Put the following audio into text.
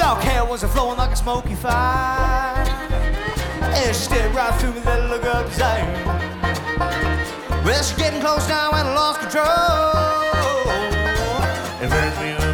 Dark hair was flowing like a smoky fire. And she stared right through me, that look of desire. Well, she's getting close now and I lost control. It burns me